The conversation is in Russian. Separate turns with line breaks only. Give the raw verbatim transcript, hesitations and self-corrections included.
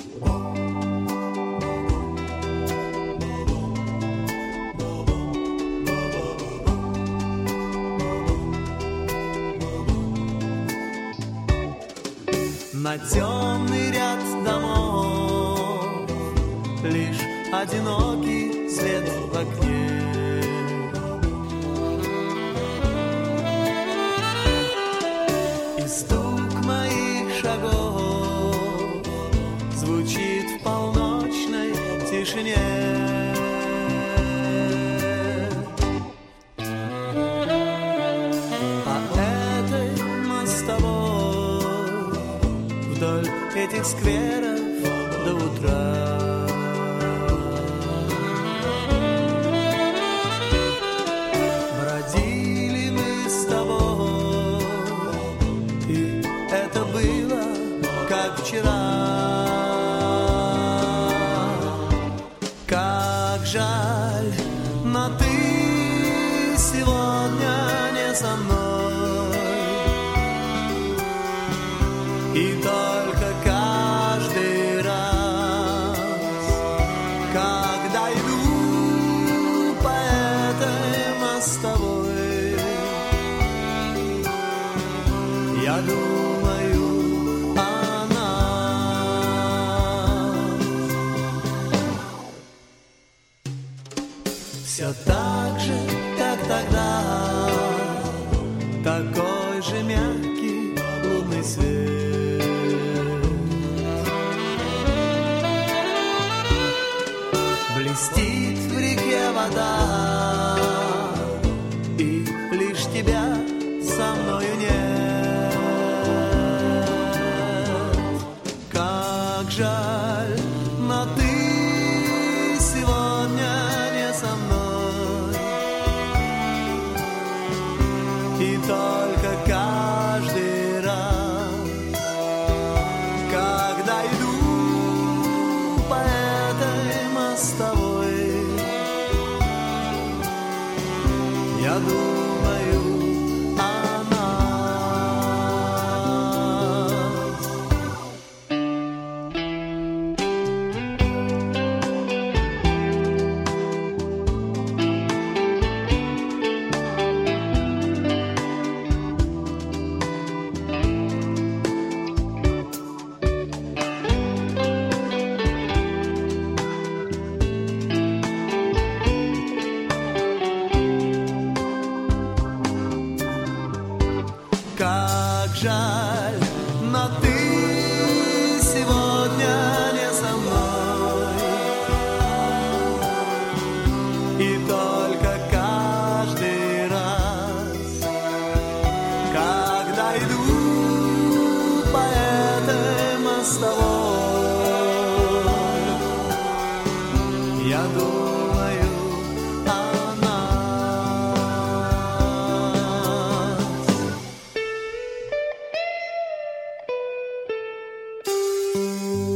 На темный ряд домов лишь одинокий свет в окне. И стук моих шагов звучит в полночной тишине. Этих скверов до утра бродили мы с тобой, и это было как вчера. Как жаль, но ты сегодня не со мной, и только каждый раз, когда иду по этой мостовой, я думаю о нас. Все так же, как тогда, такой же мягкий лунный свет. Блестит в реке вода, и лишь тебя со мною нет. Как жаль, но ты сегодня не со мной, и только каждый раз, когда иду по этой мостовой, я думаю о Как жаль, но ты сегодня не со мной, и только каждый раз, когда иду по этой мостовой, я думаю о нас.